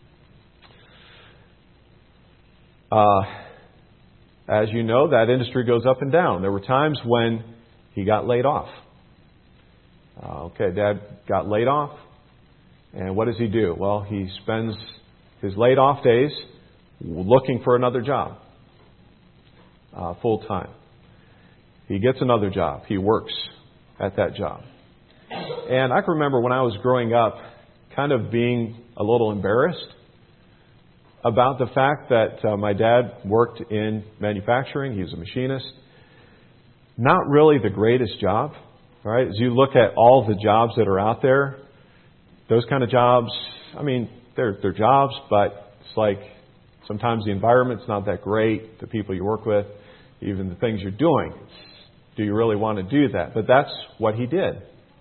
Uh, as you know, that industry goes up and down. There were times when he got laid off. Uh, okay, Dad got laid off. And what does he do? Well, he spends his laid off days looking for another job. Uh, full time. He gets another job. He works at that job. And I can remember when I was growing up kind of being a little embarrassed about the fact that uh, my dad worked in manufacturing. He was a machinist. Not really the greatest job. Right? As you look at all the jobs that are out there, those kind of jobs, I mean, they're, they're jobs, but it's like Sometimes the environment's not that great, the people you work with, even the things you're doing. Do you really want to do that? But that's what he did.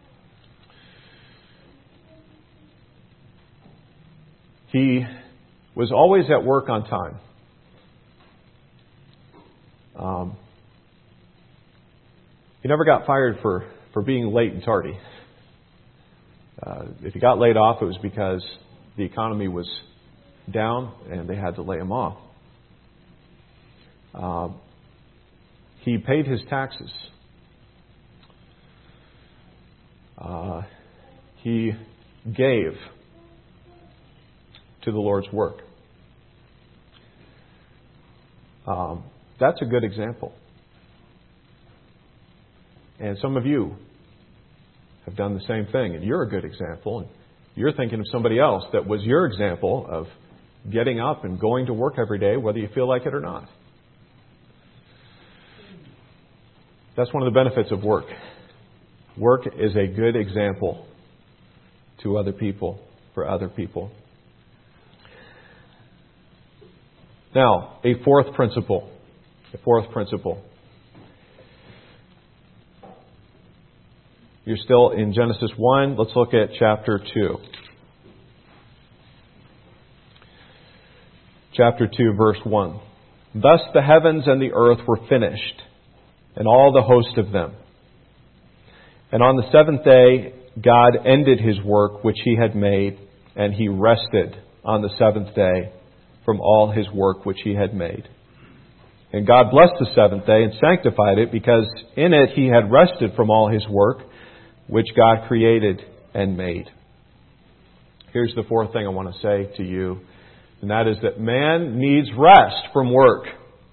He was always at work on time. Um, he never got fired for, for being late and tardy. Uh, if he got laid off, it was because the economy was down and they had to lay him off. Uh, he paid his taxes. Uh, he gave to the Lord's work. Um, that's a good example. And some of you have done the same thing, and you're a good example. And you're thinking of somebody else that was your example of getting up and going to work every day, whether you feel like it or not. That's one of the benefits of work. Work is a good example to other people, for other people. Now, a fourth principle. A fourth principle. You're still in Genesis one. Let's look at chapter two. Chapter two, verse one. Thus the heavens and the earth were finished, and all the host of them. And on the seventh day, God ended His work which He had made, and He rested on the seventh day from all His work which He had made. And God blessed the seventh day and sanctified it, because in it He had rested from all His work which God created and made. Here's the fourth thing I want to say to you, and that is that man needs rest from work.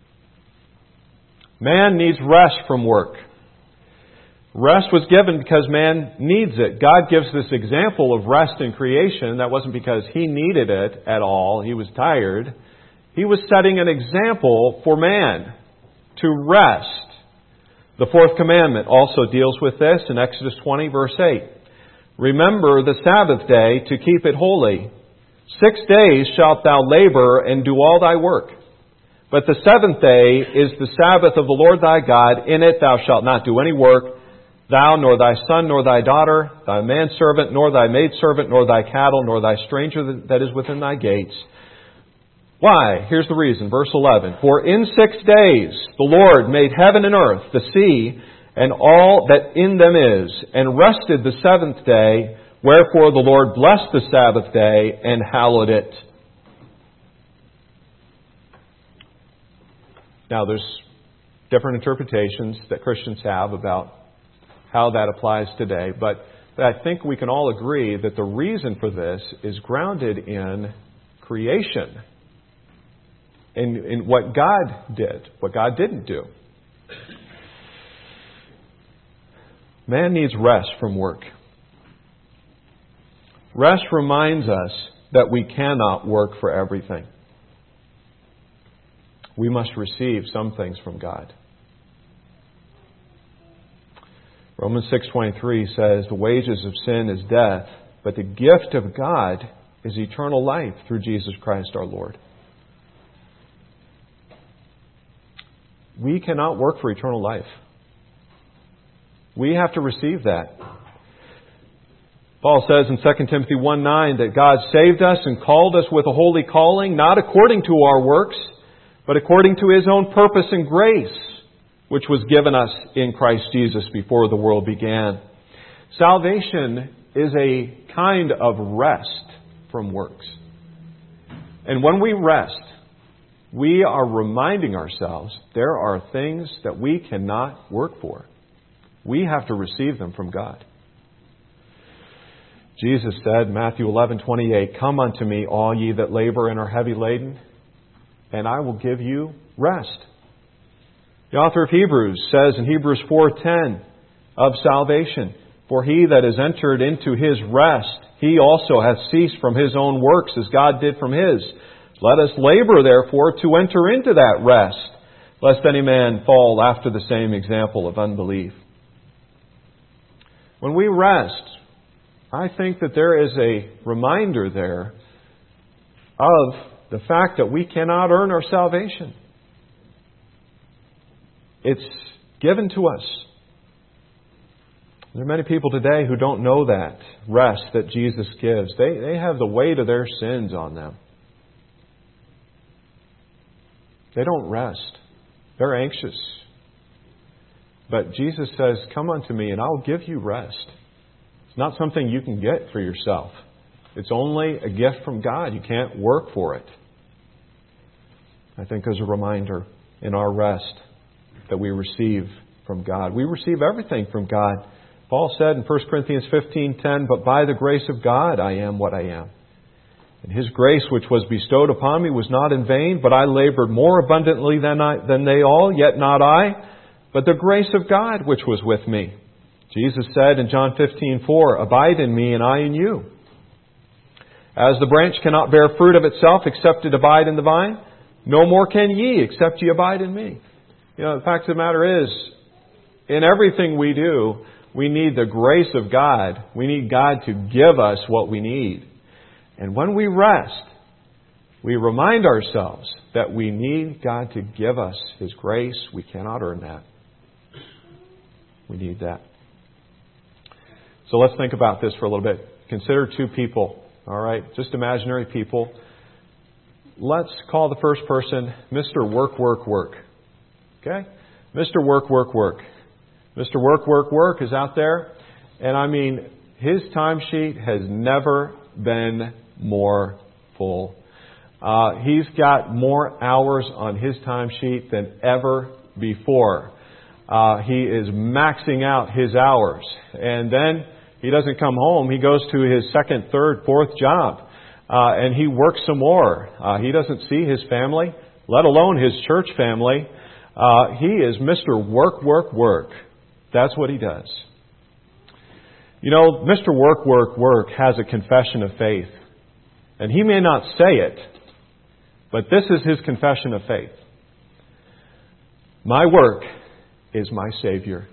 Man needs rest from work. Rest was given because man needs it. God gives this example of rest in creation. That wasn't because He needed it at all. He was tired. He was setting an example for man to rest. The fourth commandment also deals with this in Exodus twenty, verse eight. Remember the Sabbath day to keep it holy. Six days shalt thou labor and do all thy work. But the seventh day is the Sabbath of the Lord thy God. In it thou shalt not do any work, thou, nor thy son, nor thy daughter, thy manservant, nor thy maidservant, nor thy cattle, nor thy stranger that is within thy gates. Why? Here's the reason. Verse eleven. For in six days the Lord made heaven and earth, the sea, and all that in them is, and rested the seventh day. Wherefore the Lord blessed the Sabbath day and hallowed it. Now there's different interpretations that Christians have about how that applies today, but I think we can all agree that the reason for this is grounded in creation. In, in what God did, what God didn't do. Man needs rest from work. Rest reminds us that we cannot work for everything. We must receive some things from God. Romans six twenty-three says, the wages of sin is death, but the gift of God is eternal life through Jesus Christ our Lord. We cannot work for eternal life. We have to receive that. Paul says in Second Timothy one nine that God saved us and called us with a holy calling, not according to our works, but according to His own purpose and grace, which was given us in Christ Jesus before the world began. Salvation is a kind of rest from works. And when we rest, we are reminding ourselves there are things that we cannot work for. We have to receive them from God. Jesus said, Matthew eleven twenty-eight, come unto me, all ye that labor and are heavy laden, and I will give you rest. The author of Hebrews says in Hebrews four ten of salvation, for he that is entered into his rest, he also hath ceased from his own works as God did from His. Let us labor, therefore, to enter into that rest, lest any man fall after the same example of unbelief. When we rest, I think that there is a reminder there of the fact that we cannot earn our salvation. It's given to us. There are many people today who don't know that rest that Jesus gives. They, they have the weight of their sins on them. They don't rest. They're anxious. But Jesus says, "Come unto me and I'll give you rest." It's not something you can get for yourself. It's only a gift from God. You can't work for it. I think as a reminder in our rest that we receive from God. We receive everything from God. Paul said in First Corinthians fifteen ten, "But by the grace of God I am what I am. And His grace which was bestowed upon me was not in vain, but I labored more abundantly than I, than they all, yet not I, but the grace of God which was with me." Jesus said in John fifteen four, "Abide in me and I in you. As the branch cannot bear fruit of itself except it abide in the vine, no more can ye except ye abide in me." You know, the fact of the matter is, in everything we do, we need the grace of God. We need God to give us what we need. And when we rest, we remind ourselves that we need God to give us His grace. We cannot earn that. We need that. So let's think about this for a little bit. Consider two people, all right? Just imaginary people. Let's call the first person Mister Work, Work, Work. Okay? Mister Work, Work, Work. Mister Work, Work, Work is out there. And I mean, his timesheet has never been more full. Uh, he's got more hours on his timesheet than ever before. Uh, he is maxing out his hours. And then he doesn't come home. He goes to his second, third, fourth job. Uh, and he works some more. Uh, he doesn't see his family, let alone his church family. Uh, he is Mister Work, Work, Work. That's what he does. You know, Mister Work, Work, Work has a confession of faith. And he may not say it, but this is his confession of faith. My work is my Savior.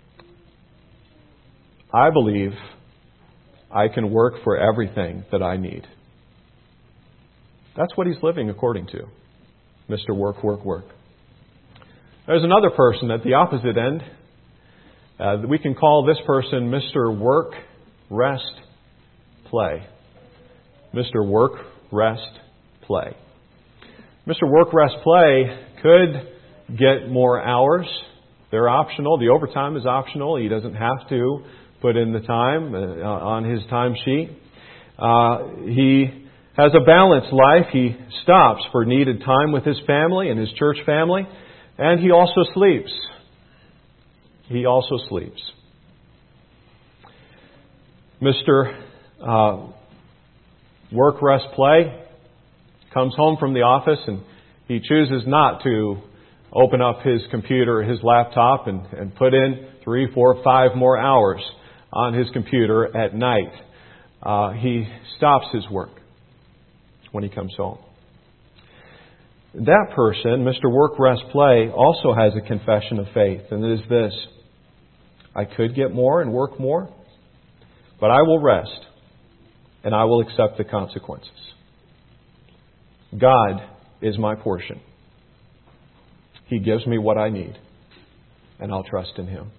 I believe I can work for everything that I need. That's what he's living according to. Mister Work, Work, Work. There's another person at the opposite end. Uh, we can call this person Mister Work, Rest, Play. Mister Work, Rest, Play. Mister Work, Rest, Play could get more hours. They're optional. The overtime is optional. He doesn't have to put in the time uh, on his timesheet. Uh, he has a balanced life. He stops for needed time with his family and his church family. And he also sleeps. He also sleeps. Mister Uh, Work, Rest, Play comes home from the office and he chooses not to open up his computer, his laptop, and, and put in three, four, five more hours on his computer at night. Uh, he stops his work when he comes home. That person, Mister Work, Rest, Play, also has a confession of faith, and it is this: I could get more and work more, but I will rest, and I will accept the consequences. God is my portion. He gives me what I need, and I'll trust in Him.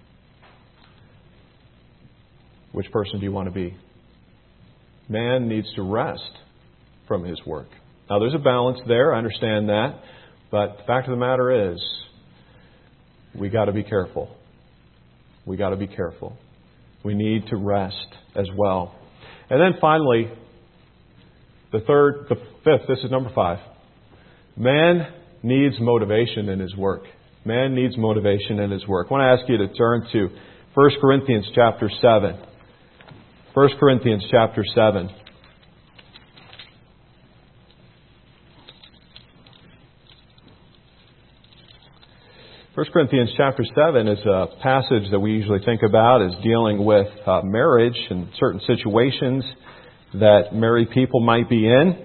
Which person do you want to be? Man needs to rest from his work. Now, there's a balance there. I understand that. But the fact of the matter is, we got to be careful. We got to be careful. We need to rest as well. And then finally, the third, the fifth, this is number five. Man needs motivation in his work. Man needs motivation in his work. I want to ask you to turn to First Corinthians chapter seven. First Corinthians chapter seven. First Corinthians chapter seven is a passage that we usually think about as dealing with uh, marriage and certain situations that married people might be in.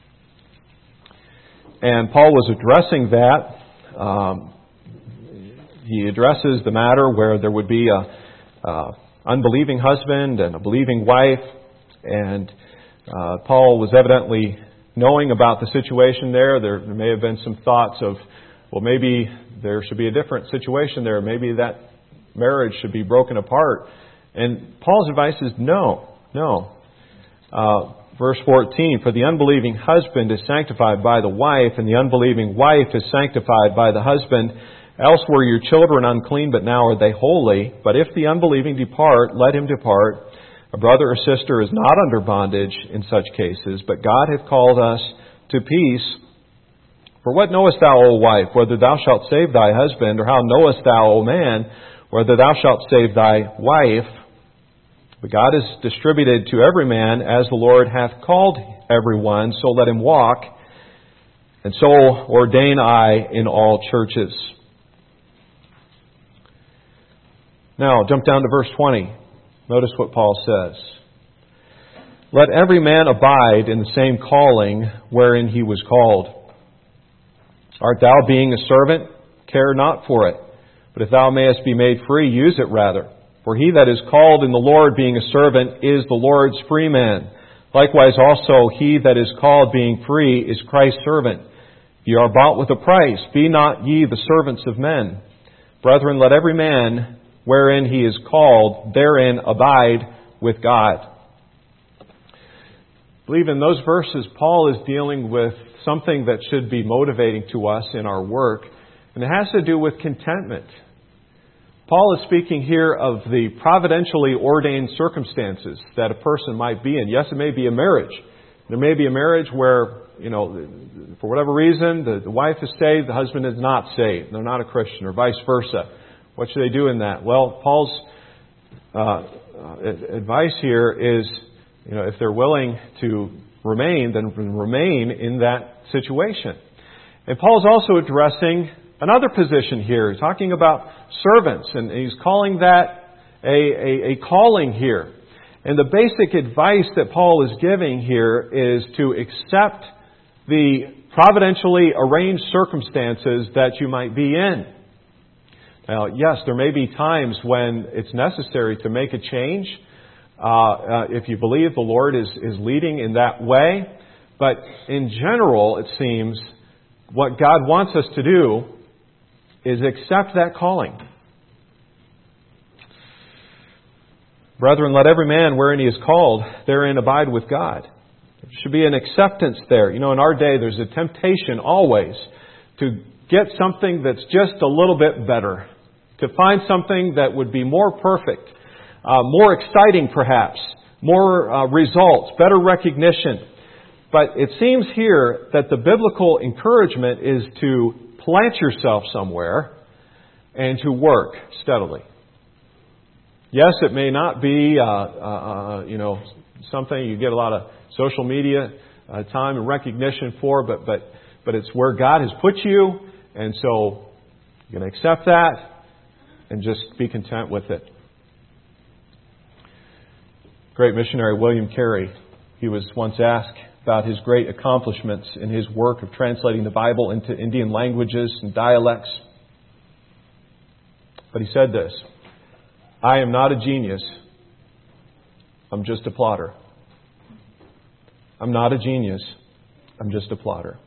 And Paul was addressing that. Um, he addresses the matter where there would be a, a unbelieving husband and a believing wife. And uh, Paul was evidently knowing about the situation there, there may have been some thoughts of, well, maybe there should be a different situation there. Maybe that marriage should be broken apart. And Paul's advice is no, no. Uh, verse fourteen, for the unbelieving husband is sanctified by the wife, and the unbelieving wife is sanctified by the husband. Else were your children unclean, but now are they holy. But if the unbelieving depart, let him depart. A brother or sister is not under bondage in such cases, but God hath called us to peace. For what knowest thou, O wife, whether thou shalt save thy husband, or how knowest thou, O man, whether thou shalt save thy wife? But God has distributed to every man as the Lord hath called everyone, so let him walk. And so ordain I in all churches. Now, jump down to verse twenty. Notice what Paul says. Let every man abide in the same calling wherein he was called. Art thou being a servant? Care not for it. But if thou mayest be made free, use it rather. For he that is called in the Lord being a servant is the Lord's free man. Likewise also he that is called being free is Christ's servant. Ye are bought with a price. Be not ye the servants of men. Brethren, let every man wherein he is called, therein abide with God. I believe in those verses, Paul is dealing with something that should be motivating to us in our work, and it has to do with contentment. Paul is speaking here of the providentially ordained circumstances that a person might be in. Yes, it may be a marriage. There may be a marriage where, you know, for whatever reason, the, the wife is saved, the husband is not saved. They're not a Christian, or vice versa. What should they do in that? Well, Paul's uh, advice here is, you know, if they're willing to remain, then remain in that situation. And Paul's also addressing another position here, talking about servants, and he's calling that a, a, a calling here. And the basic advice that Paul is giving here is to accept the providentially arranged circumstances that you might be in. Now, yes, there may be times when it's necessary to make a change uh, uh, if you believe the Lord is, is leading in that way. But in general, it seems what God wants us to do is accept that calling. Brethren, let every man wherein he is called, therein abide with God. There should be an acceptance there. You know, in our day, there's a temptation always to get something that's just a little bit better. To find something that would be more perfect, uh, more exciting perhaps, more uh, results, better recognition. But it seems here that the biblical encouragement is to plant yourself somewhere and to work steadily. Yes, it may not be, uh, uh, you know, something you get a lot of social media uh, time and recognition for, but but but it's where God has put you, and so you're going to accept that. And just be content with it. Great missionary William Carey, he was once asked about his great accomplishments in his work of translating the Bible into Indian languages and dialects. But he said this, I am not a genius. I'm just a plotter. I'm not a genius. I'm just a plotter.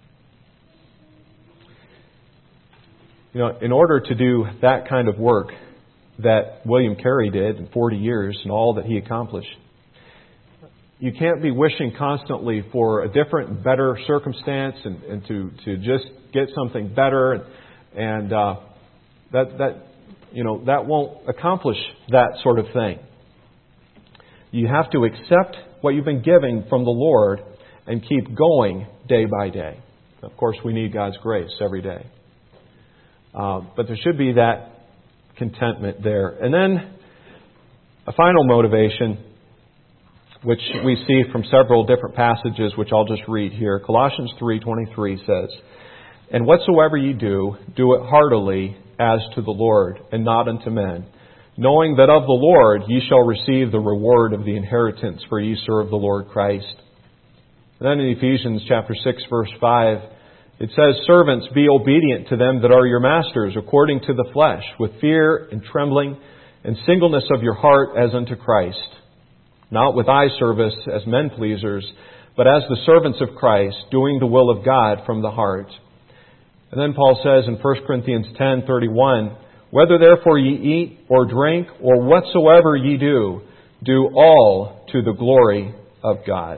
You know, in order to do that kind of work that William Carey did in forty years and all that he accomplished, you can't be wishing constantly for a different, better circumstance and, and to, to just get something better. And, and uh, that, that, you know, that won't accomplish that sort of thing. You have to accept what you've been given from the Lord and keep going day by day. Of course, we need God's grace every day. Uh, but there should be that contentment there. And then a final motivation, which we see from several different passages, which I'll just read here. Colossians three twenty-three says, And whatsoever ye do, do it heartily as to the Lord, and not unto men, knowing that of the Lord ye shall receive the reward of the inheritance, for ye serve the Lord Christ. And then in Ephesians chapter six, verse five, it says, Servants, be obedient to them that are your masters, according to the flesh, with fear and trembling, and singleness of your heart as unto Christ, not with eye service as men pleasers, but as the servants of Christ, doing the will of God from the heart. And then Paul says in First Corinthians ten thirty-one, whether therefore ye eat or drink or whatsoever ye do, do all to the glory of God.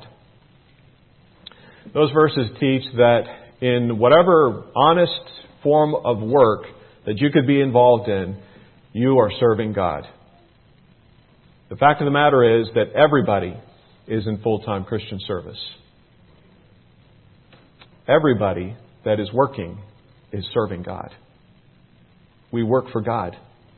Those verses teach that in whatever honest form of work that you could be involved in, you are serving God. The fact of the matter is that everybody is in full-time Christian service. Everybody that is working is serving God. We work for God.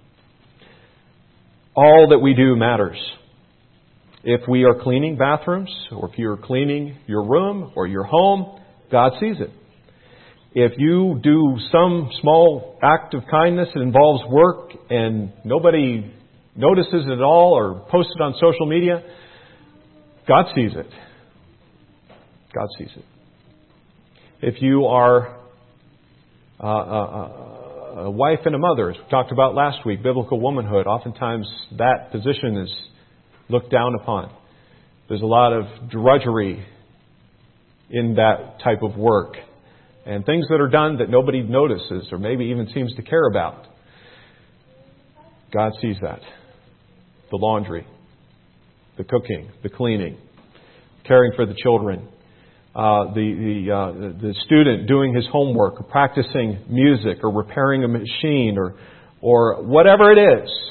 All that we do matters. If we are cleaning bathrooms, or if you're cleaning your room or your home, God sees it. If you do some small act of kindness that involves work and nobody notices it at all or posts it on social media, God sees it. God sees it. If you are uh, a, a wife and a mother, as we talked about last week, biblical womanhood, oftentimes that position is looked down upon. There's a lot of drudgery in that type of work. And things that are done that nobody notices or maybe even seems to care about. God sees that. The laundry, the cooking, the cleaning, caring for the children, uh, the the, uh, the student doing his homework, or practicing music, or repairing a machine, or or whatever it is.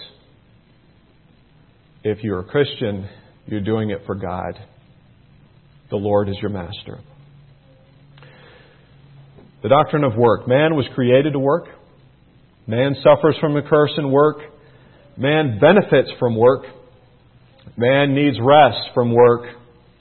If you're a Christian, you're doing it for God. The Lord is your master. The doctrine of work. Man was created to work. Man suffers from the curse in work. Man benefits from work. Man needs rest from work.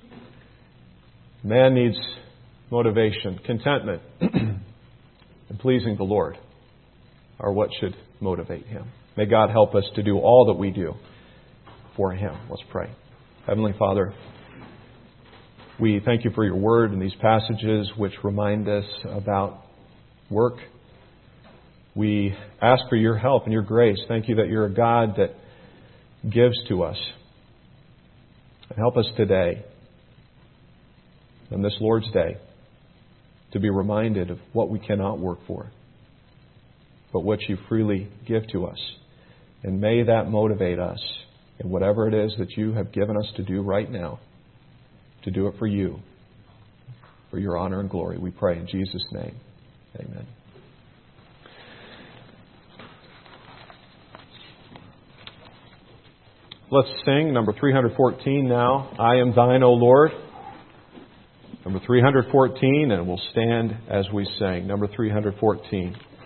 Man needs motivation, contentment, and pleasing the Lord are what should motivate him. May God help us to do all that we do for Him. Let's pray. Heavenly Father, we thank You for Your Word and these passages which remind us about work. We ask for Your help and Your grace. Thank You that You're a God that gives to us. And help us today, on this Lord's Day, to be reminded of what we cannot work for, but what You freely give to us. And may that motivate us in whatever it is that You have given us to do right now, to do it for You, for Your honor and glory. We pray in Jesus' name. Amen. Let's sing number three fourteen now. I am Thine, O Lord. Number three fourteen, and we'll stand as we sing. Number three fourteen.